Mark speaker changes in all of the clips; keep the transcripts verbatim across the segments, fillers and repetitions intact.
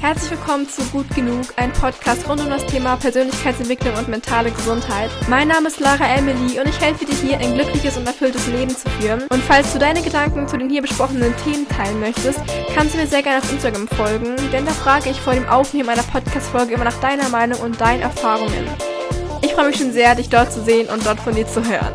Speaker 1: Herzlich willkommen zu Gut Genug, ein Podcast rund um das Thema Persönlichkeitsentwicklung und mentale Gesundheit. Mein Name ist Lara Emily und ich helfe dir hier, ein glückliches und erfülltes Leben zu führen. Und falls du deine Gedanken zu den hier besprochenen Themen teilen möchtest, kannst du mir sehr gerne auf Instagram folgen, denn da frage ich vor dem Aufnehmen einer Podcast-Folge immer nach deiner Meinung und deinen Erfahrungen. Ich freue mich schon sehr, dich dort zu sehen und dort von dir zu hören.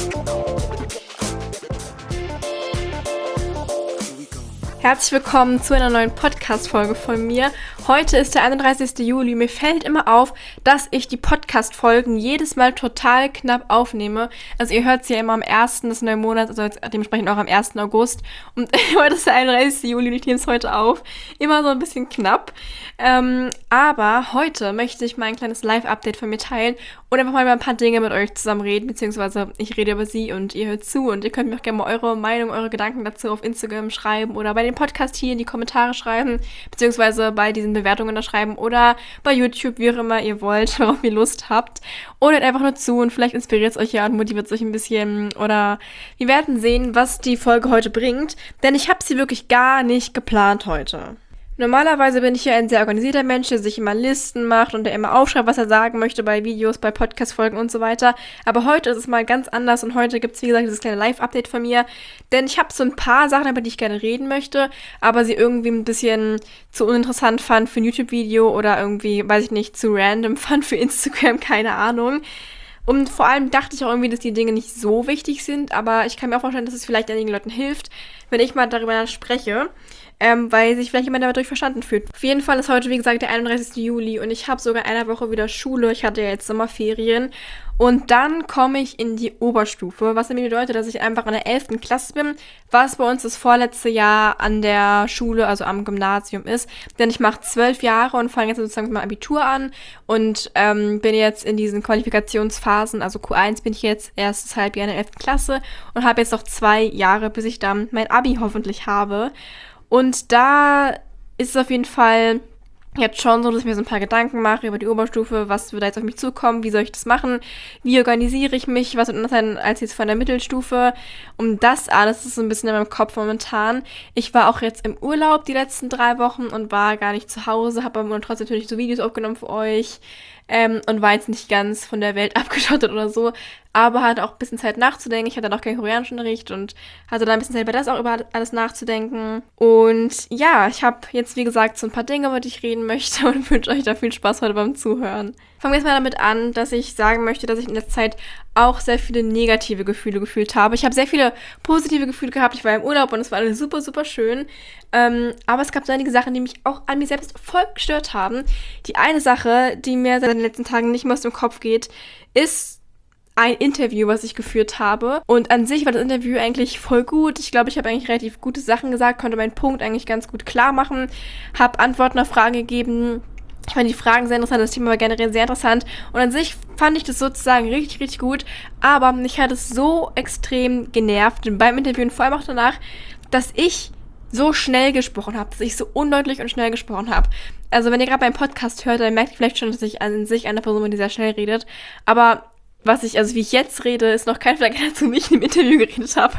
Speaker 1: Herzlich willkommen zu einer neuen Podcast-Folge von mir. Heute ist der einunddreißigster Juli. Mir fällt immer auf, dass ich die Podcast-Folgen jedes Mal total knapp aufnehme. Also ihr hört es ja immer am ersten des neuen Monats, also jetzt dementsprechend auch am ersten August. Und heute ist der einunddreißigster Juli und ich nehme es heute auf. Immer so ein bisschen knapp. Ähm, aber heute möchte ich mal ein kleines Live-Update von mir teilen und einfach mal über ein paar Dinge mit euch zusammen reden, beziehungsweise ich rede über sie und ihr hört zu und ihr könnt mir auch gerne mal eure Meinung, eure Gedanken dazu auf Instagram schreiben oder bei dem Podcast hier in die Kommentare schreiben, beziehungsweise bei diesen Bewertungen da schreiben oder bei YouTube, wie auch immer ihr wollt, worauf ihr Lust habt. Oder einfach nur zu und vielleicht inspiriert es euch ja und motiviert es euch ein bisschen. Oder wir werden sehen, was die Folge heute bringt, denn ich habe sie wirklich gar nicht geplant heute. Normalerweise bin ich ja ein sehr organisierter Mensch, der sich immer Listen macht und der immer aufschreibt, was er sagen möchte bei Videos, bei Podcast-Folgen und so weiter. Aber heute ist es mal ganz anders und heute gibt es, wie gesagt, dieses kleine Live-Update von mir. Denn ich habe so ein paar Sachen, über die ich gerne reden möchte, aber sie irgendwie ein bisschen zu uninteressant fand für ein YouTube-Video oder irgendwie, weiß ich nicht, zu random fand für Instagram, keine Ahnung. Und vor allem dachte ich auch irgendwie, dass die Dinge nicht so wichtig sind, aber ich kann mir auch vorstellen, dass es vielleicht einigen Leuten hilft, wenn ich mal darüber spreche. Ähm, weil sich vielleicht jemand dadurch verstanden fühlt. Auf jeden Fall ist heute, wie gesagt, der einunddreißigster Juli und ich habe sogar in einer Woche wieder Schule. Ich hatte ja jetzt Sommerferien und dann komme ich in die Oberstufe, was nämlich bedeutet, dass ich einfach in der elften Klasse bin, was bei uns das vorletzte Jahr an der Schule, also am Gymnasium ist. Denn ich mache zwölf Jahre und fange jetzt sozusagen mit meinem Abitur an und ähm, bin jetzt in diesen Qualifikationsphasen, also Q eins bin ich jetzt, erstes Halbjahr in der elften Klasse und habe jetzt noch zwei Jahre, bis ich dann mein Abi hoffentlich habe. Und da ist es auf jeden Fall jetzt schon so, dass ich mir so ein paar Gedanken mache über die Oberstufe, was wird da jetzt auf mich zukommen, wie soll ich das machen, wie organisiere ich mich, was wird anders sein als jetzt von der Mittelstufe. Um das alles ist so ein bisschen in meinem Kopf momentan. Ich war auch jetzt im Urlaub die letzten drei Wochen und war gar nicht zu Hause, habe aber trotzdem natürlich so Videos aufgenommen für euch ähm, und war jetzt nicht ganz von der Welt abgeschottet oder so. Aber hatte auch ein bisschen Zeit nachzudenken. Ich hatte dann auch keinen Koreanischunterricht und hatte da ein bisschen Zeit über das auch über alles nachzudenken. Und ja, ich habe jetzt, wie gesagt, so ein paar Dinge, über die ich reden möchte und wünsche euch da viel Spaß heute beim Zuhören. Fangen wir jetzt mal damit an, dass ich sagen möchte, dass ich in letzter Zeit auch sehr viele negative Gefühle gefühlt habe. Ich habe sehr viele positive Gefühle gehabt. Ich war im Urlaub und es war alles super, super schön. Ähm, aber es gab so einige Sachen, die mich auch an mir selbst voll gestört haben. Die eine Sache, die mir seit den letzten Tagen nicht mehr aus dem Kopf geht, ist ein Interview, was ich geführt habe. Und an sich war das Interview eigentlich voll gut. Ich glaube, ich habe eigentlich relativ gute Sachen gesagt, konnte meinen Punkt eigentlich ganz gut klar machen, habe Antworten auf Fragen gegeben. Ich fand die Fragen sehr interessant, das Thema war generell sehr interessant. Und an sich fand ich das sozusagen richtig, richtig gut. Aber mich hat es so extrem genervt beim Interview und vor allem auch danach, dass ich so schnell gesprochen habe, dass ich so undeutlich und schnell gesprochen habe. Also wenn ihr gerade beim Podcast hört, dann merkt ihr vielleicht schon, dass ich an sich eine Person bin, die sehr schnell redet. Aber was ich, also wie ich jetzt rede, ist noch kein Vergleich dazu, wie ich im Interview geredet habe.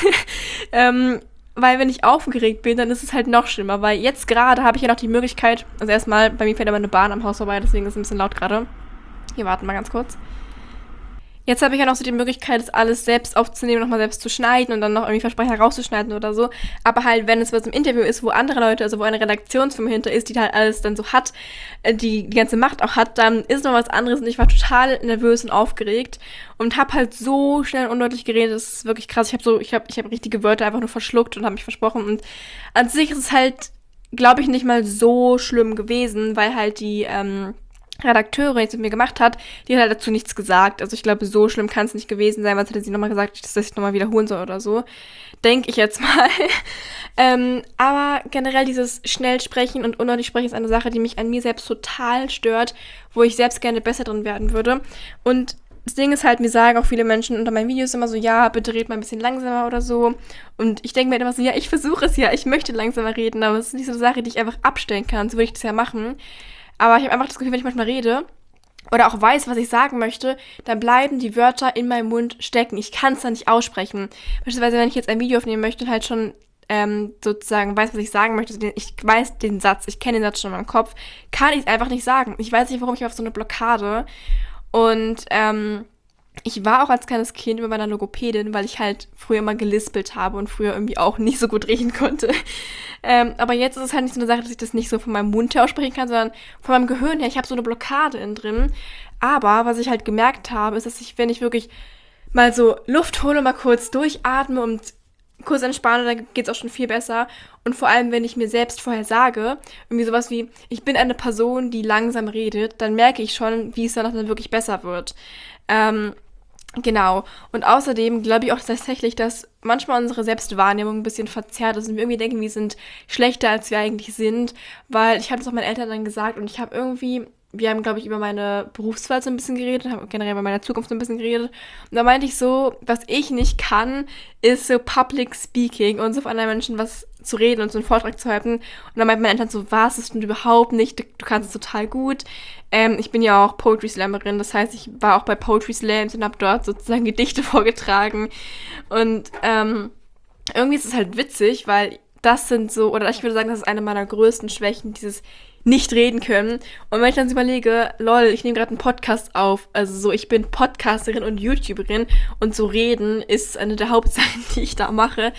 Speaker 1: ähm, weil wenn ich aufgeregt bin, dann ist es halt noch schlimmer, weil jetzt gerade habe ich ja noch die Möglichkeit, also erstmal, bei mir fährt aber eine Bahn am Haus vorbei, deswegen ist es ein bisschen laut gerade. Hier, warten wir ganz kurz. Jetzt habe ich ja noch so die Möglichkeit, das alles selbst aufzunehmen, nochmal selbst zu schneiden und dann noch irgendwie Versprecher rauszuschneiden oder so. Aber halt, wenn es was im Interview ist, wo andere Leute, also wo eine Redaktionsfirma hinter ist, die halt alles dann so hat, die die ganze Macht auch hat, dann ist noch was anderes und ich war total nervös und aufgeregt und habe halt so schnell und undeutlich geredet, das ist wirklich krass. Ich habe so, ich habe ich habe richtige Wörter einfach nur verschluckt und habe mich versprochen und an sich ist es halt, glaube ich, nicht mal so schlimm gewesen, weil halt die, ähm, Redakteure, die es mit mir gemacht hat, die hat halt dazu nichts gesagt. Also ich glaube, so schlimm kann es nicht gewesen sein, weil hätte sie nochmal gesagt, dass ich nochmal wiederholen soll oder so. Denke ich jetzt mal. ähm, aber generell dieses Schnellsprechen und undeutlich sprechen ist eine Sache, die mich an mir selbst total stört, wo ich selbst gerne besser drin werden würde. Und das Ding ist halt, mir sagen auch viele Menschen unter meinen Videos immer so, ja, bitte red mal ein bisschen langsamer oder so. Und ich denke mir immer so, ja, ich versuche es ja, ich möchte langsamer reden, aber es ist nicht so eine Sache, die ich einfach abstellen kann. So würde ich das ja machen. Aber ich habe einfach das Gefühl, wenn ich manchmal rede oder auch weiß, was ich sagen möchte, dann bleiben die Wörter in meinem Mund stecken. Ich kann es dann nicht aussprechen. Beispielsweise, wenn ich jetzt ein Video aufnehmen möchte und halt schon ähm, sozusagen weiß, was ich sagen möchte, also den, ich weiß den Satz, ich kenne den Satz schon in meinem Kopf, kann ich es einfach nicht sagen. Ich weiß nicht, warum ich auf so eine Blockade. Und ähm, ich war auch als kleines Kind bei meiner Logopädin, weil ich halt früher immer gelispelt habe und früher irgendwie auch nicht so gut reden konnte. Ähm, aber jetzt ist es halt nicht so eine Sache, dass ich das nicht so von meinem Mund her aussprechen kann, sondern von meinem Gehirn her. Ich habe so eine Blockade innen drin. Aber was ich halt gemerkt habe, ist, dass ich, wenn ich wirklich mal so Luft hole, mal kurz durchatme und kurz entspanne, dann geht's auch schon viel besser. Und vor allem, wenn ich mir selbst vorher sage, irgendwie sowas wie, ich bin eine Person, die langsam redet, dann merke ich schon, wie es danach dann wirklich besser wird. Ähm, genau. Und außerdem glaube ich auch tatsächlich, dass manchmal unsere Selbstwahrnehmung ein bisschen verzerrt ist und wir irgendwie denken, wir sind schlechter, als wir eigentlich sind, weil ich habe das auch meinen Eltern dann gesagt und ich habe irgendwie, wir haben, glaube ich, über meine Berufswahl so ein bisschen geredet, haben generell über meine Zukunft so ein bisschen geredet. Und da meinte ich so, was ich nicht kann, ist so Public Speaking und so vor anderen Menschen was zu reden und so einen Vortrag zu halten. Und dann meinte meine Eltern so, was, das stimmt überhaupt nicht, du, du kannst es total gut. Ähm, ich bin ja auch Poetry Slammerin, das heißt, ich war auch bei Poetry Slams und habe dort sozusagen Gedichte vorgetragen. Und ähm, irgendwie ist es halt witzig, weil das sind so, oder ich würde sagen, das ist eine meiner größten Schwächen, dieses nicht reden können. Und wenn ich dann so überlege, lol, ich nehme gerade einen Podcast auf, also so, ich bin Podcasterin und YouTuberin und so reden ist eine der Hauptsachen, die ich da mache.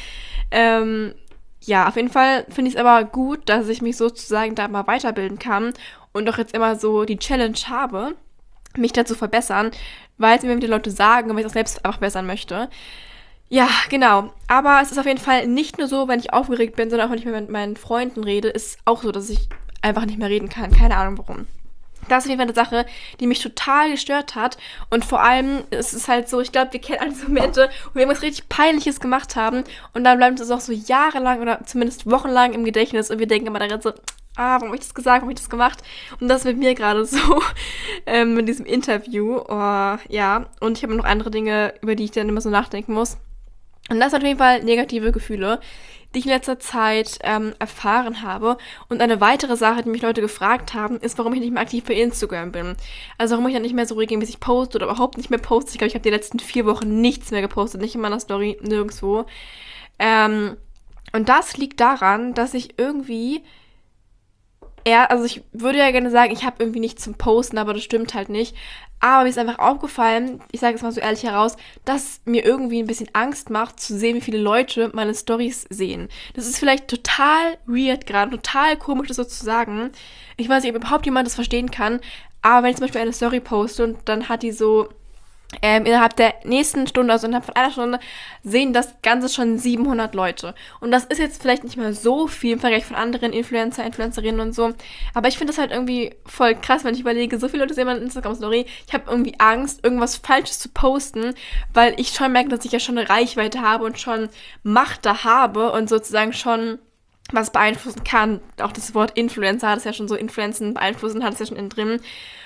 Speaker 1: Ähm, ja, auf jeden Fall finde ich es aber gut, dass ich mich sozusagen da mal weiterbilden kann und doch jetzt immer so die Challenge habe, mich da zu verbessern, weil es mir wieder Leute sagen und weil ich es auch selbst einfach bessern möchte. Ja, genau. Aber es ist auf jeden Fall nicht nur so, wenn ich aufgeregt bin, sondern auch wenn ich mit meinen Freunden rede, ist es auch so, dass ich einfach nicht mehr reden kann. Keine Ahnung warum. Das ist auf jeden Fall eine Sache, die mich total gestört hat. Und vor allem ist es halt so, ich glaube, wir kennen alle so Momente, wo wir irgendwas richtig Peinliches gemacht haben. Und dann bleibt es auch so jahrelang oder zumindest wochenlang im Gedächtnis. Und wir denken immer daran so, ah, warum habe ich das gesagt, warum habe ich das gemacht? Und das mit mir gerade so ähm, mit diesem Interview. Oh, ja, und ich habe noch andere Dinge, über die ich dann immer so nachdenken muss. Und das sind auf jeden Fall negative Gefühle, die ich in letzter Zeit ähm, erfahren habe. Und eine weitere Sache, die mich Leute gefragt haben, ist, warum ich nicht mehr aktiv bei Instagram bin. Also warum ich dann nicht mehr so regelmäßig poste oder überhaupt nicht mehr poste. Ich glaube, ich habe die letzten vier Wochen nichts mehr gepostet, nicht in meiner Story, nirgendwo. Ähm, und das liegt daran, dass ich irgendwie eher, also ich würde ja gerne sagen, ich habe irgendwie nichts zum Posten, aber das stimmt halt nicht. Aber mir ist einfach aufgefallen, ich sage es mal so ehrlich heraus, dass mir irgendwie ein bisschen Angst macht, zu sehen, wie viele Leute meine Storys sehen. Das ist vielleicht total weird gerade, total komisch, das so zu sagen. Ich weiß nicht, ob überhaupt jemand das verstehen kann, aber wenn ich zum Beispiel eine Story poste und dann hat die so ähm, innerhalb der nächsten Stunde, also innerhalb von einer Stunde, sehen das Ganze schon siebenhundert Leute. Und das ist jetzt vielleicht nicht mehr so viel im Vergleich von anderen Influencer, Influencerinnen und so. Aber ich finde das halt irgendwie voll krass, wenn ich überlege, so viele Leute sehen meine Instagram-Story. Ich habe irgendwie Angst, irgendwas Falsches zu posten, weil ich schon merke, dass ich ja schon eine Reichweite habe und schon Macht da habe und sozusagen schon was beeinflussen kann. Auch das Wort Influencer hat es ja schon so, Influenzen, beeinflussen hat es ja schon innen drin.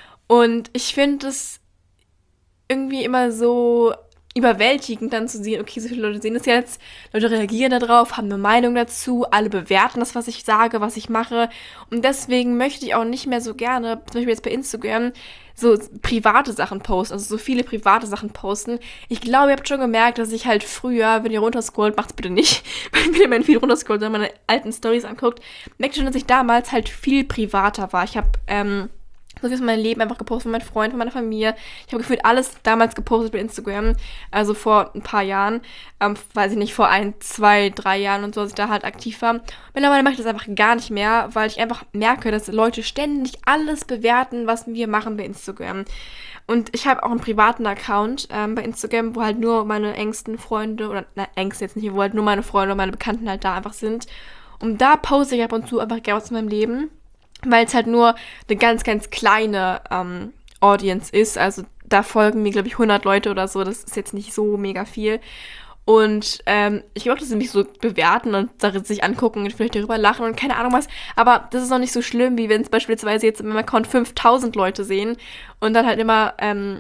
Speaker 1: Und ich finde es irgendwie immer so überwältigend dann zu sehen, okay, so viele Leute sehen das jetzt, Leute reagieren darauf, haben eine Meinung dazu, alle bewerten das, was ich sage, was ich mache und deswegen möchte ich auch nicht mehr so gerne, zum Beispiel jetzt bei Instagram, so private Sachen posten, also so viele private Sachen posten. Ich glaube, ihr habt schon gemerkt, dass ich halt früher, wenn ihr runterscrollt, macht's bitte nicht, wenn ihr mein Feed runterscrollt, sondern meine alten Storys anguckt, merkt ihr schon, dass ich damals halt viel privater war. Ich habe, ähm, so viel aus meinem Leben einfach gepostet, von meinen Freunden, von meiner Familie. Ich habe gefühlt alles damals gepostet bei Instagram, also vor ein paar Jahren, ähm, weiß ich nicht, vor ein, zwei, drei Jahren und so, als ich da halt aktiv war. Mittlerweile mache ich das einfach gar nicht mehr, weil ich einfach merke, dass Leute ständig alles bewerten, was wir machen bei Instagram. Und ich habe auch einen privaten Account ähm, bei Instagram, wo halt nur meine engsten Freunde, oder na, engsten jetzt nicht, wo halt nur meine Freunde und meine Bekannten halt da einfach sind. Und da poste ich ab und zu einfach gerne was zu meinem Leben, weil es halt nur eine ganz, ganz kleine ähm, Audience ist. Also da folgen mir, glaube ich, hundert Leute oder so. Das ist jetzt nicht so mega viel. Und ähm, ich glaube, dass sie mich so bewerten und sich angucken und vielleicht darüber lachen und keine Ahnung was. Aber das ist noch nicht so schlimm, wie wenn es beispielsweise jetzt in meinem Account fünftausend Leute sehen und dann halt immer ähm,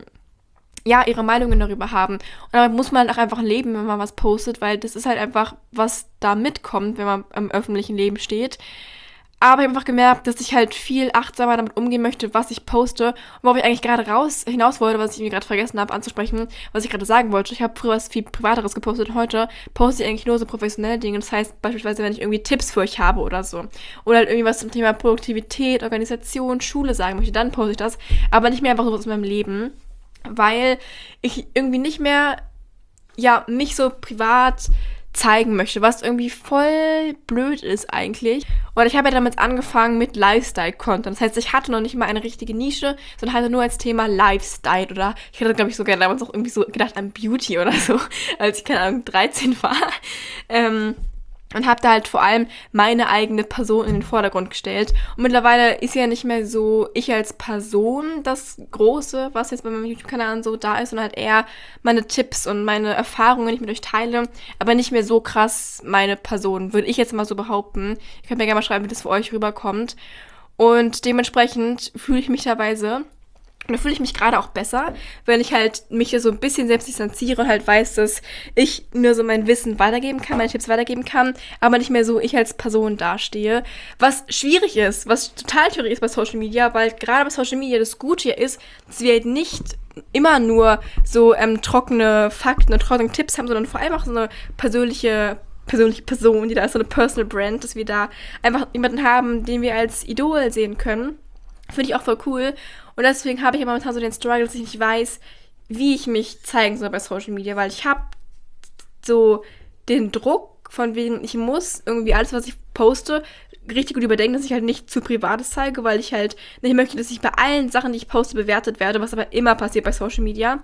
Speaker 1: ja, ihre Meinungen darüber haben. Und damit muss man halt auch einfach leben, wenn man was postet, weil das ist halt einfach, was da mitkommt, wenn man im öffentlichen Leben steht. Aber ich habe einfach gemerkt, dass ich halt viel achtsamer damit umgehen möchte, was ich poste. Und worauf ich eigentlich gerade raus hinaus wollte, was ich mir gerade vergessen habe anzusprechen, was ich gerade sagen wollte. Ich habe früher was viel Privateres gepostet. Heute poste ich eigentlich nur so professionelle Dinge. Das heißt beispielsweise, wenn ich irgendwie Tipps für euch habe oder so. Oder halt irgendwie was zum Thema Produktivität, Organisation, Schule sagen möchte, dann poste ich das. Aber nicht mehr einfach so aus meinem Leben. Weil ich irgendwie nicht mehr, ja, mich so privat zeigen möchte, was irgendwie voll blöd ist eigentlich. Und ich habe ja damit angefangen mit Lifestyle-Content. Das heißt, ich hatte noch nicht mal eine richtige Nische, sondern hatte nur als Thema Lifestyle. Oder ich hatte, glaube ich, sogar damals auch irgendwie so gedacht an Beauty oder so, als ich, keine Ahnung, dreizehn war. Ähm... Und habe da halt vor allem meine eigene Person in den Vordergrund gestellt. Und mittlerweile ist ja nicht mehr so ich als Person das Große, was jetzt bei meinem YouTube-Kanal so da ist, sondern halt eher meine Tipps und meine Erfahrungen, die ich mit euch teile. Aber nicht mehr so krass meine Person, würde ich jetzt mal so behaupten. Ihr könnt mir gerne mal schreiben, wie das für euch rüberkommt. Und dementsprechend fühle ich mich teilweise... Und da fühle ich mich gerade auch besser, wenn ich halt mich so ein bisschen selbst distanziere und halt weiß, dass ich nur so mein Wissen weitergeben kann, meine Tipps weitergeben kann, aber nicht mehr so ich als Person dastehe. Was schwierig ist, was total schwierig ist bei Social Media, weil gerade bei Social Media das Gute hier ist, dass wir halt nicht immer nur so ähm, trockene Fakten und trockene Tipps haben, sondern vor allem auch so eine persönliche persönliche Person, die da ist, so eine Personal Brand, dass wir da einfach jemanden haben, den wir als Idol sehen können. Finde ich auch voll cool. Und deswegen habe ich ja momentan so den Struggle, dass ich nicht weiß, wie ich mich zeigen soll bei Social Media, weil ich habe so den Druck, von wegen ich muss irgendwie alles, was ich poste, richtig gut überdenken, dass ich halt nicht zu Privates zeige, weil ich halt nicht möchte, dass ich bei allen Sachen, die ich poste, bewertet werde, was aber immer passiert bei Social Media.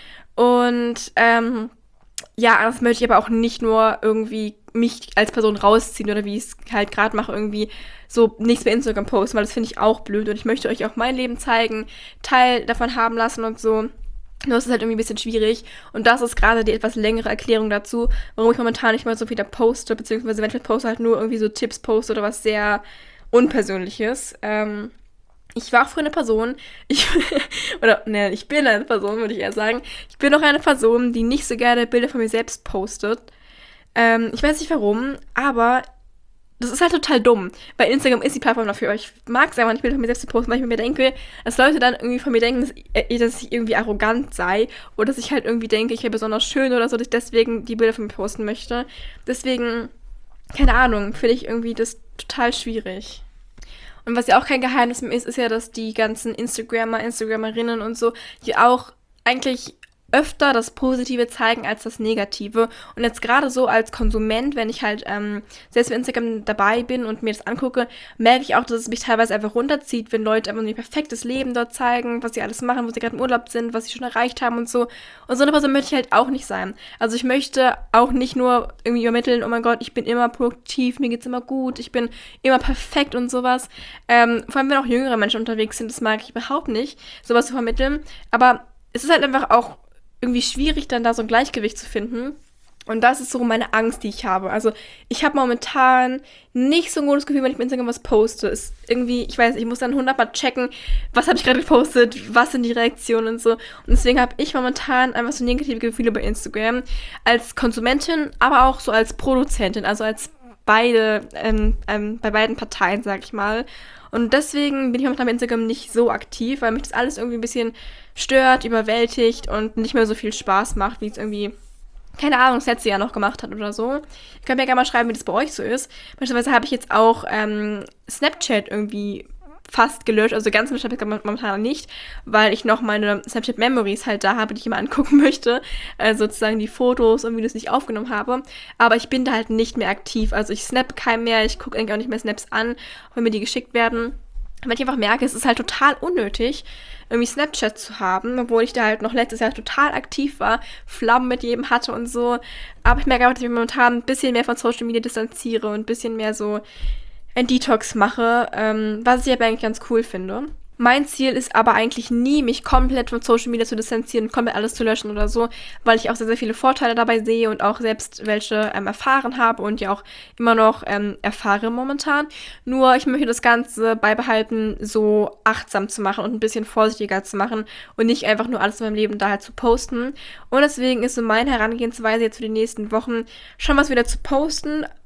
Speaker 1: Und ähm, ja, das möchte ich aber auch nicht nur irgendwie mich als Person rausziehen oder wie ich es halt gerade mache, irgendwie so nichts bei Instagram posten, weil das finde ich auch blöd und ich möchte euch auch mein Leben zeigen, Teil davon haben lassen und so. Nur ist es halt irgendwie ein bisschen schwierig und das ist gerade die etwas längere Erklärung dazu, warum ich momentan nicht mal so wieder poste, beziehungsweise wenn ich poste, halt nur irgendwie so Tipps poste oder was sehr Unpersönliches. Ähm, ich war auch früher eine Person, ich, oder ne, ich bin eine Person, würde ich eher sagen, ich bin auch eine Person, die nicht so gerne Bilder von mir selbst postet. Ähm, ich weiß nicht warum, aber das ist halt total dumm, weil Instagram ist die Plattform dafür. Ich mag es einfach nicht, Bilder von mir selbst zu posten, weil ich mir denke, dass Leute dann irgendwie von mir denken, dass ich, dass ich irgendwie arrogant sei oder dass ich halt irgendwie denke, ich wäre besonders schön oder so, dass ich deswegen die Bilder von mir posten möchte. Deswegen, keine Ahnung, finde ich irgendwie das total schwierig. Und was ja auch kein Geheimnis mehr ist, ist ja, dass die ganzen Instagrammer, Instagrammerinnen und so, die auch eigentlich öfter das Positive zeigen als das Negative. Und jetzt gerade so als Konsument, wenn ich halt ähm, selbst bei Instagram dabei bin und mir das angucke, merke ich auch, dass es mich teilweise einfach runterzieht, wenn Leute einfach nur ihr perfektes Leben dort zeigen, was sie alles machen, wo sie gerade im Urlaub sind, was sie schon erreicht haben und so. Und so eine Person möchte ich halt auch nicht sein. Also ich möchte auch nicht nur irgendwie übermitteln, oh mein Gott, ich bin immer produktiv, mir geht's immer gut, ich bin immer perfekt und sowas. Ähm, vor allem, wenn auch jüngere Menschen unterwegs sind, das mag ich überhaupt nicht, sowas zu vermitteln. Aber es ist halt einfach auch irgendwie schwierig, dann da so ein Gleichgewicht zu finden. Und das ist so meine Angst, die ich habe. Also ich habe momentan nicht so ein gutes Gefühl, wenn ich mit Instagram was poste. Ist irgendwie, ich weiß, ich muss dann hundertmal checken, was habe ich gerade gepostet, was sind die Reaktionen und so. Und deswegen habe ich momentan einfach so negative Gefühle bei Instagram. Als Konsumentin, aber auch so als Produzentin, also als beide, ähm, ähm, bei beiden Parteien, sag ich mal. Und deswegen bin ich momentan bei Instagram nicht so aktiv, weil mich das alles irgendwie ein bisschen stört, überwältigt und nicht mehr so viel Spaß macht, wie es irgendwie, keine Ahnung, das letzte Jahr noch gemacht hat oder so. Ihr könnt mir gerne mal schreiben, wie das bei euch so ist. Beispielsweise habe ich jetzt auch ähm, Snapchat irgendwie fast gelöscht, also ganz gelöscht habe ich momentan nicht, weil ich noch meine Snapchat-Memories halt da habe, die ich immer angucken möchte, also sozusagen die Fotos und Videos, die ich aufgenommen habe, aber ich bin da halt nicht mehr aktiv, also ich snappe keinen mehr, ich gucke eigentlich auch nicht mehr Snaps an, wenn mir die geschickt werden, weil ich einfach merke, es ist halt total unnötig, irgendwie Snapchat zu haben, obwohl ich da halt noch letztes Jahr total aktiv war, Flammen mit jedem hatte und so, aber ich merke auch, dass ich mich momentan ein bisschen mehr von Social Media distanziere und ein bisschen mehr so ein Detox mache, ähm, was ich aber eigentlich ganz cool finde. Mein Ziel ist aber eigentlich nie, mich komplett von Social Media zu distanzieren und komplett alles zu löschen oder so, weil ich auch sehr, sehr viele Vorteile dabei sehe und auch selbst welche ähm, erfahren habe und ja auch immer noch ähm, erfahre momentan. Nur ich möchte das Ganze beibehalten, so achtsam zu machen und ein bisschen vorsichtiger zu machen und nicht einfach nur alles in meinem Leben da halt zu posten. Und deswegen ist so meine Herangehensweise jetzt für die nächsten Wochen schon was wieder zu posten,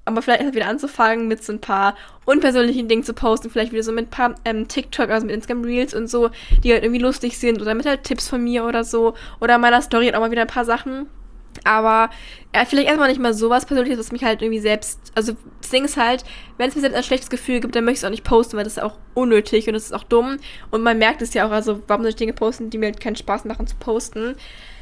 Speaker 1: aber vielleicht erst wieder anzufangen mit so ein paar unpersönlichen Dingen zu posten, vielleicht wieder so mit ein paar ähm, TikTok, also mit Instagram Reels und so, die halt irgendwie lustig sind oder mit halt Tipps von mir oder so oder meiner Story auch mal wieder ein paar Sachen. Aber ja, vielleicht erstmal nicht mal sowas Persönliches, was mich halt irgendwie selbst, also das Ding ist halt, wenn es mir selbst ein schlechtes Gefühl gibt, dann möchte ich es auch nicht posten, weil das ist auch unnötig und das ist auch dumm und man merkt es ja auch, also warum soll ich Dinge posten, die mir halt keinen Spaß machen zu posten.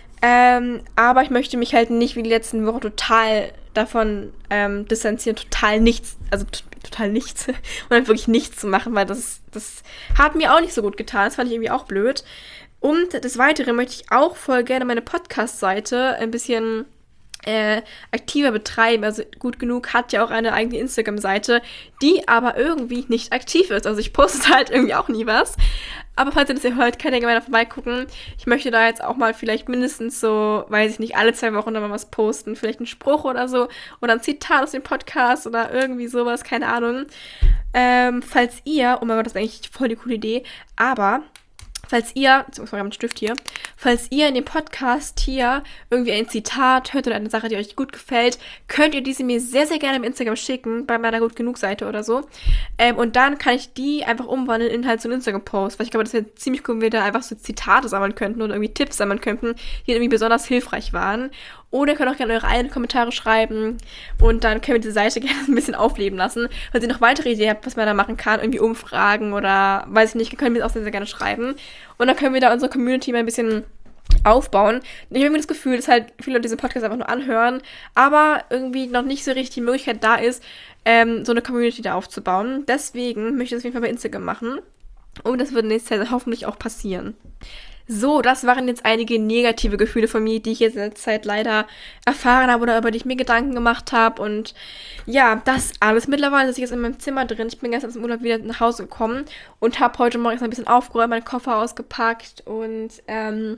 Speaker 1: Ähm, aber ich möchte mich halt nicht wie die letzten Wochen total davon ähm, distanzieren, total nichts, also t- total nichts und dann wirklich nichts zu machen, weil das, das hat mir auch nicht so gut getan, das fand ich irgendwie auch blöd. Und des Weiteren möchte ich auch voll gerne meine Podcast-Seite ein bisschen äh, aktiver betreiben. Also Gut Genug hat ja auch eine eigene Instagram-Seite, die aber irgendwie nicht aktiv ist. Also ich poste halt irgendwie auch nie was. Aber falls ihr das hier hört, könnt ihr gerne vorbeigucken. Ich möchte da jetzt auch mal vielleicht mindestens so, weiß ich nicht, alle zwei Wochen dann mal was posten. Vielleicht einen Spruch oder so. Oder ein Zitat aus dem Podcast oder irgendwie sowas, keine Ahnung. Ähm, falls ihr, oh mein Gott, das ist eigentlich voll die coole Idee, aber falls ihr, sorry, ich habe einen Stift hier, falls ihr in dem Podcast hier irgendwie ein Zitat hört oder eine Sache, die euch gut gefällt, könnt ihr diese mir sehr, sehr gerne im Instagram schicken, bei meiner Gut Genug Seite oder so. Ähm, und dann kann ich die einfach umwandeln in halt so einen Instagram-Post, weil ich glaube, das wäre ziemlich cool, wenn wir da einfach so Zitate sammeln könnten oder irgendwie Tipps sammeln könnten, die irgendwie besonders hilfreich waren. Oder ihr könnt auch gerne eure eigenen Kommentare schreiben und dann können wir diese Seite gerne ein bisschen aufleben lassen. Wenn ihr noch weitere Ideen habt, was man da machen kann, irgendwie Umfragen oder weiß ich nicht, können wir das auch sehr, sehr gerne schreiben. Und dann können wir da unsere Community mal ein bisschen aufbauen. Ich habe irgendwie das Gefühl, dass halt viele Leute diesen Podcast einfach nur anhören, aber irgendwie noch nicht so richtig die Möglichkeit da ist, ähm, so eine Community da aufzubauen. Deswegen möchte ich das auf jeden Fall bei Instagram machen. Und das wird nächstes Jahr hoffentlich auch passieren. So, das waren jetzt einige negative Gefühle von mir, die ich jetzt in der Zeit leider erfahren habe oder über die ich mir Gedanken gemacht habe. Und ja, das alles. Mittlerweile sitze ich jetzt in meinem Zimmer drin. Ich bin gestern aus dem Urlaub wieder nach Hause gekommen und habe heute Morgen erst ein bisschen aufgeräumt, meinen Koffer ausgepackt. Und ähm,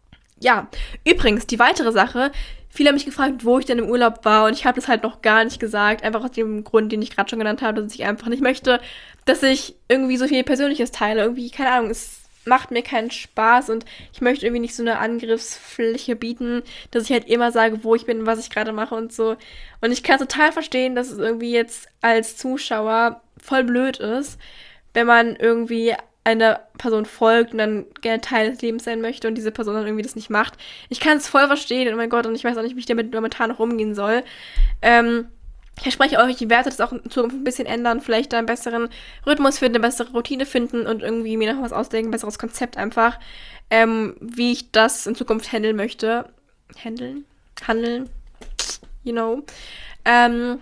Speaker 1: ja, übrigens, die weitere Sache. Viele haben mich gefragt, wo ich denn im Urlaub war und ich habe das halt noch gar nicht gesagt. Einfach aus dem Grund, den ich gerade schon genannt habe, dass ich einfach nicht möchte, dass ich irgendwie so viel Persönliches teile. Irgendwie, keine Ahnung, es macht mir keinen Spaß und ich möchte irgendwie nicht so eine Angriffsfläche bieten, dass ich halt immer sage, wo ich bin, was ich gerade mache und so. Und ich kann total verstehen, dass es irgendwie jetzt als Zuschauer voll blöd ist, wenn man irgendwie einer Person folgt und dann gerne Teil des Lebens sein möchte und diese Person dann irgendwie das nicht macht. Ich kann es voll verstehen, oh mein Gott, und ich weiß auch nicht, wie ich damit momentan noch umgehen soll. Ähm, Ich verspreche euch, ich werde das auch in Zukunft ein bisschen ändern, vielleicht da einen besseren Rhythmus finden, eine bessere Routine finden und irgendwie mir noch was ausdenken, ein besseres Konzept einfach, ähm, wie ich das in Zukunft handeln möchte. Handeln? Handeln? You know. Ähm,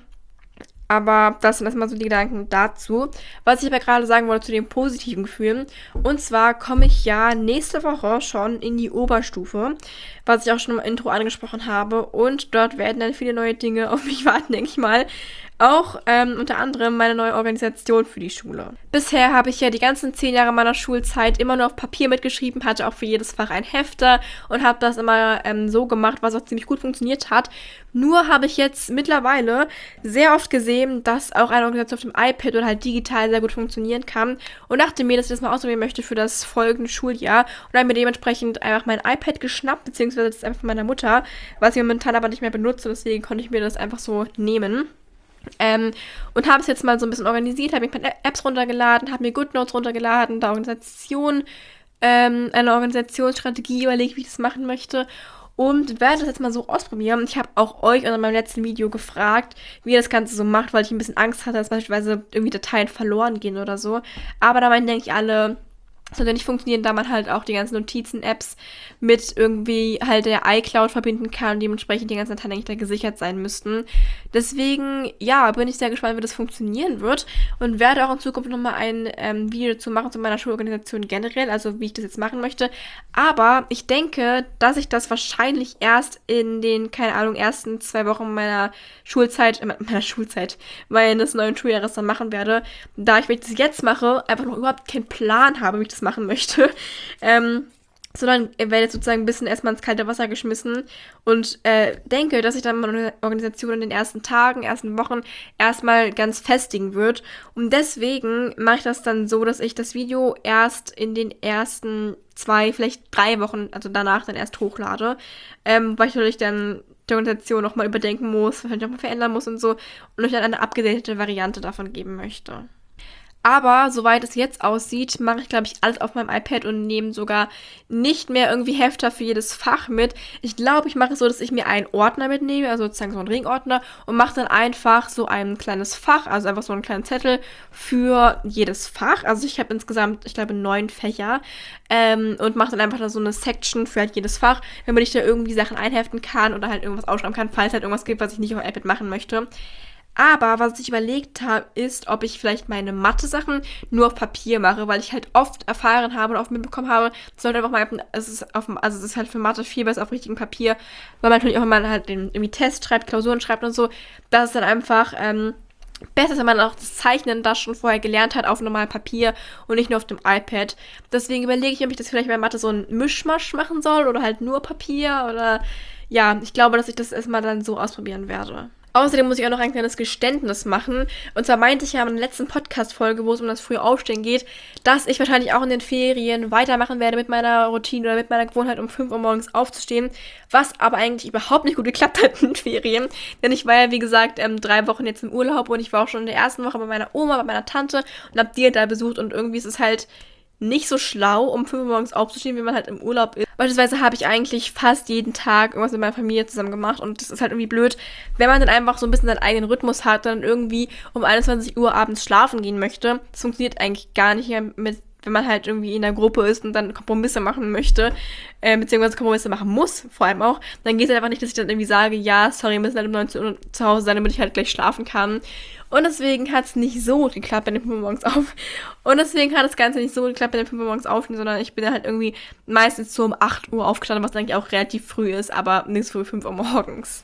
Speaker 1: aber das sind erstmal so die Gedanken dazu. Was ich aber gerade sagen wollte zu den positiven Gefühlen. Und zwar komme ich ja nächste Woche schon in die Oberstufe, was ich auch schon im Intro angesprochen habe. Und dort werden dann viele neue Dinge auf mich warten, denke ich mal. Auch ähm, unter anderem meine neue Organisation für die Schule. Bisher habe ich ja die ganzen zehn Jahre meiner Schulzeit immer nur auf Papier mitgeschrieben, hatte auch für jedes Fach ein Hefter und habe das immer ähm, so gemacht, was auch ziemlich gut funktioniert hat. Nur habe ich jetzt mittlerweile sehr oft gesehen, dass auch eine Organisation auf dem iPad oder halt digital sehr gut funktionieren kann und dachte mir, dass ich das mal ausprobieren möchte für das folgende Schuljahr und habe mir dementsprechend einfach mein iPad geschnappt, beziehungsweise das ist einfach von meiner Mutter, was ich momentan aber nicht mehr benutze, deswegen konnte ich mir das einfach so nehmen. Ähm, und habe es jetzt mal so ein bisschen organisiert, habe mir ein paar Apps runtergeladen, habe mir GoodNotes runtergeladen, da Organisation, ähm, eine Organisationsstrategie überlegt, wie ich das machen möchte und werde das jetzt mal so ausprobieren. Ich habe auch euch in meinem letzten Video gefragt, wie ihr das Ganze so macht, weil ich ein bisschen Angst hatte, dass beispielsweise irgendwie Dateien verloren gehen oder so. Aber da meinen, denke ich, alle, sollte nicht funktionieren, da man halt auch die ganzen Notizen-Apps mit irgendwie halt der iCloud verbinden kann und dementsprechend die ganzen Dateien eigentlich da gesichert sein müssten. Deswegen, ja, bin ich sehr gespannt, wie das funktionieren wird und werde auch in Zukunft nochmal ein ähm, Video dazu machen zu meiner Schulorganisation generell, also wie ich das jetzt machen möchte. Aber ich denke, dass ich das wahrscheinlich erst in den, keine Ahnung, ersten zwei Wochen meiner Schulzeit, äh, meiner Schulzeit, meines neuen Schuljahres dann machen werde, da ich, wenn ich das jetzt mache, einfach noch überhaupt keinen Plan habe, wie ich das machen möchte, ähm, sondern werde jetzt sozusagen ein bisschen erstmal ins kalte Wasser geschmissen und äh, denke, dass sich dann meine Organisation in den ersten Tagen, ersten Wochen erstmal ganz festigen wird. Und deswegen mache ich das dann so, dass ich das Video erst in den ersten zwei, vielleicht drei Wochen, also danach dann erst hochlade, ähm, weil ich natürlich dann der Organisation nochmal überdenken muss, wahrscheinlich nochmal verändern muss und so und euch dann eine abgedatete Variante davon geben möchte. Aber soweit es jetzt aussieht, mache ich, glaube ich, alles auf meinem iPad und nehme sogar nicht mehr irgendwie Hefter für jedes Fach mit. Ich glaube, ich mache es so, dass ich mir einen Ordner mitnehme, also sozusagen so einen Ringordner, und mache dann einfach so ein kleines Fach, also einfach so einen kleinen Zettel für jedes Fach. Also ich habe insgesamt, ich glaube, neun Fächer ähm, und mache dann einfach da so eine Section für halt jedes Fach, damit ich da irgendwie Sachen einheften kann oder halt irgendwas ausschreiben kann, falls halt irgendwas gibt, was ich nicht auf dem iPad machen möchte. Aber was ich überlegt habe, ist, ob ich vielleicht meine Mathe-Sachen nur auf Papier mache, weil ich halt oft erfahren habe und oft mitbekommen habe, es sollte einfach mal, es ist auf, also es ist halt für Mathe viel besser auf richtigem Papier, weil man natürlich auch, wenn man halt den, irgendwie Tests schreibt, Klausuren schreibt und so, dass es dann einfach ähm, besser ist, wenn man auch das Zeichnen das schon vorher gelernt hat auf normalem Papier und nicht nur auf dem iPad. Deswegen überlege ich, ob ich das vielleicht bei Mathe so ein Mischmasch machen soll oder halt nur Papier oder ja, ich glaube, dass ich das erstmal dann so ausprobieren werde. Außerdem muss ich auch noch ein kleines Geständnis machen. Und zwar meinte ich ja in der letzten Podcast-Folge, wo es um das frühe Aufstehen geht, dass ich wahrscheinlich auch in den Ferien weitermachen werde mit meiner Routine oder mit meiner Gewohnheit, um fünf Uhr morgens aufzustehen. Was aber eigentlich überhaupt nicht gut geklappt hat in den Ferien. Denn ich war ja, wie gesagt, ähm, drei Wochen jetzt im Urlaub und ich war auch schon in der ersten Woche bei meiner Oma, bei meiner Tante und hab die da besucht. Und irgendwie ist es halt nicht so schlau, um fünf Uhr morgens aufzustehen, wie man halt im Urlaub ist. Beispielsweise habe ich eigentlich fast jeden Tag irgendwas mit meiner Familie zusammen gemacht und das ist halt irgendwie blöd, wenn man dann einfach so ein bisschen seinen eigenen Rhythmus hat und dann irgendwie um einundzwanzig Uhr abends schlafen gehen möchte. Das funktioniert eigentlich gar nicht mehr mit, wenn man halt irgendwie in der Gruppe ist und dann Kompromisse machen möchte, äh, beziehungsweise Kompromisse machen muss, vor allem auch, dann geht es halt einfach nicht, dass ich dann irgendwie sage, ja, sorry, wir müssen halt um neunzehn Uhr zu Hause sein, damit ich halt gleich schlafen kann. Und deswegen hat es nicht so gut geklappt bei den fünf Uhr morgens auf. Und deswegen hat das Ganze nicht so gut geklappt bei den fünf Uhr morgens aufstehen, sondern ich bin dann halt irgendwie meistens so um acht Uhr aufgestanden, was eigentlich auch relativ früh ist, aber nicht so früh fünf Uhr morgens.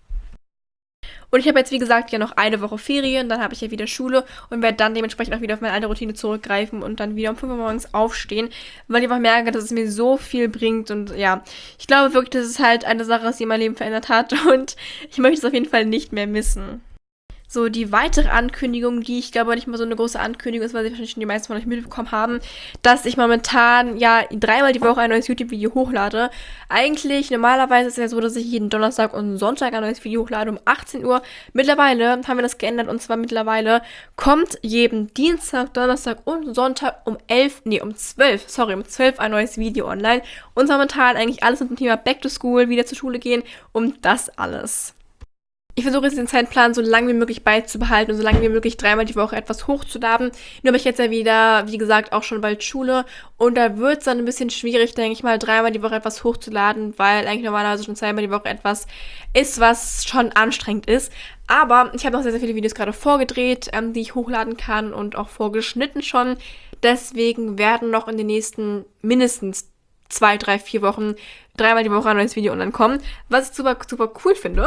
Speaker 1: Und ich habe jetzt, wie gesagt, ja noch eine Woche Ferien, dann habe ich ja wieder Schule und werde dann dementsprechend auch wieder auf meine alte Routine zurückgreifen und dann wieder um fünf Uhr morgens aufstehen, weil ich einfach merke, dass es mir so viel bringt und ja, ich glaube wirklich, das ist halt eine Sache, die mein Leben verändert hat und ich möchte es auf jeden Fall nicht mehr missen. So, die weitere Ankündigung, die ich glaube nicht mal so eine große Ankündigung ist, weil sie wahrscheinlich schon die meisten von euch mitbekommen haben, dass ich momentan ja dreimal die Woche ein neues YouTube-Video hochlade. Eigentlich, normalerweise ist es ja so, dass ich jeden Donnerstag und Sonntag ein neues Video hochlade um achtzehn Uhr. Mittlerweile haben wir das geändert und zwar mittlerweile kommt jeden Dienstag, Donnerstag und Sonntag um elf, nee, um zwölf, sorry, um zwölf ein neues Video online. Und momentan eigentlich alles mit dem Thema Back to School, wieder zur Schule gehen, um das alles. Ich versuche jetzt den Zeitplan so lange wie möglich beizubehalten und so lange wie möglich dreimal die Woche etwas hochzuladen. Nur habe ich jetzt ja wieder, wie gesagt, auch schon bald Schule und da wird es dann ein bisschen schwierig, denke ich mal, dreimal die Woche etwas hochzuladen, weil eigentlich normalerweise schon zweimal die Woche etwas ist, was schon anstrengend ist. Aber ich habe noch sehr, sehr viele Videos gerade vorgedreht, ähm, die ich hochladen kann und auch vorgeschnitten schon. Deswegen werden noch in den nächsten mindestens zwei, drei, vier Wochen dreimal die Woche ein neues Video online kommen, was ich super, super cool finde.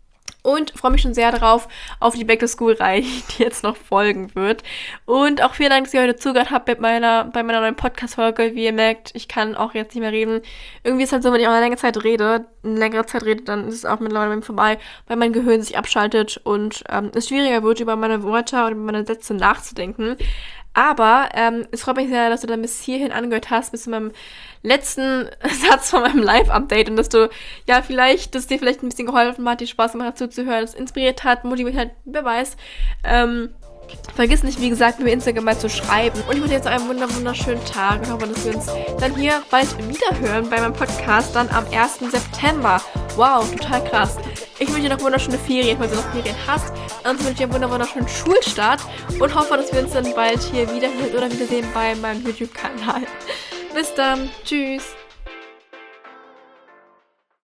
Speaker 1: Und freue mich schon sehr darauf, auf die Back-to-School-Reihe, die jetzt noch folgen wird. Und auch vielen Dank, dass ihr heute zugehört habt bei meiner, bei meiner neuen Podcast-Folge. Wie ihr merkt, ich kann auch jetzt nicht mehr reden. Irgendwie ist es halt so, wenn ich auch eine längere Zeit rede, eine längere Zeit rede, dann ist es auch mittlerweile bei mir vorbei, weil mein Gehirn sich abschaltet und ähm, es schwieriger wird, über meine Wörter und über meine Sätze nachzudenken. Aber ähm, es freut mich sehr, dass du dann bis hierhin angehört hast, bis zu meinem letzten Satz von meinem Live-Update und dass du, ja, vielleicht, dass dir vielleicht ein bisschen geholfen hat, dir Spaß gemacht hat zuzuhören, es inspiriert hat, motiviert hat, wer weiß. Ähm, vergiss nicht, wie gesagt, mir Instagram mal zu schreiben. Und ich wünsche dir jetzt noch einen wunder wunderschönen Tag und hoffe, dass wir uns dann hier bald wieder hören bei meinem Podcast, dann am ersten September. Wow, total krass. Ich wünsche dir noch wunderschöne Ferien, falls du noch Ferien hast. Ansonsten wünsche ich dir einen wunder wunderschönen Schulstart und hoffe, dass wir uns dann bald hier wieder hören oder wiedersehen bei meinem YouTube-Kanal. Bis dann. Tschüss.